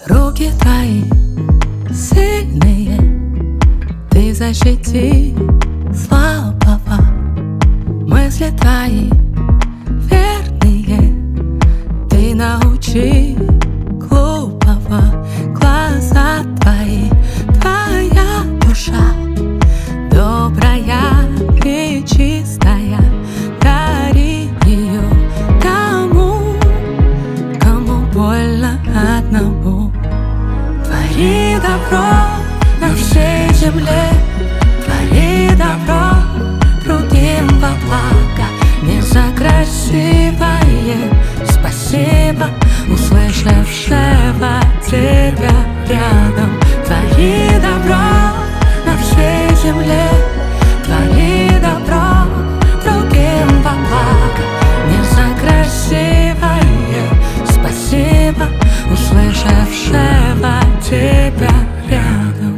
Руки твои сильные, ты защити слабого. Мысли твои верные, ты научи глупого. Глаза твои, твоя душа добрая и чистая. Дари ее тому, кому больно одному. Твори добро на всей земле, твори добро другим во благо. Не за красивое спасибо, услышавшего тебя рядом. Твори добро на всей земле, твори добро другим во благо. Не за красивое спасибо, услышавшего тебя рядом.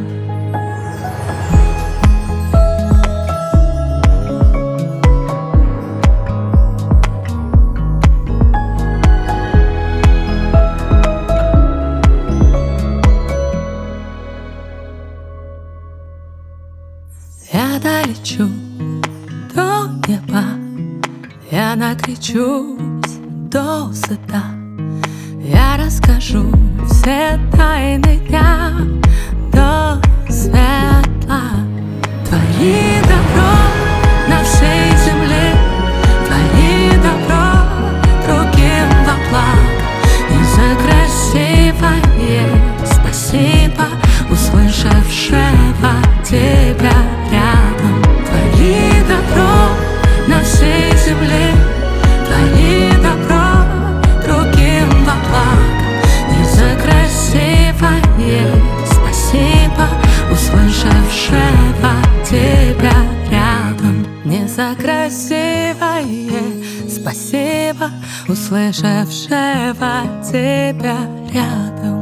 Я долечу до неба, я накричусь досыта. Я расскажу все тайны дня до светла. Твори добро на всей земле, твори добро другим во благо. И за красивое спасибо, услышавшего тебя рядом. Твори добро на всей земле, твори добро другим во благо. Не за красивое спасибо, услышавшего тебя рядом. Не за красивое спасибо, услышавшего тебя рядом.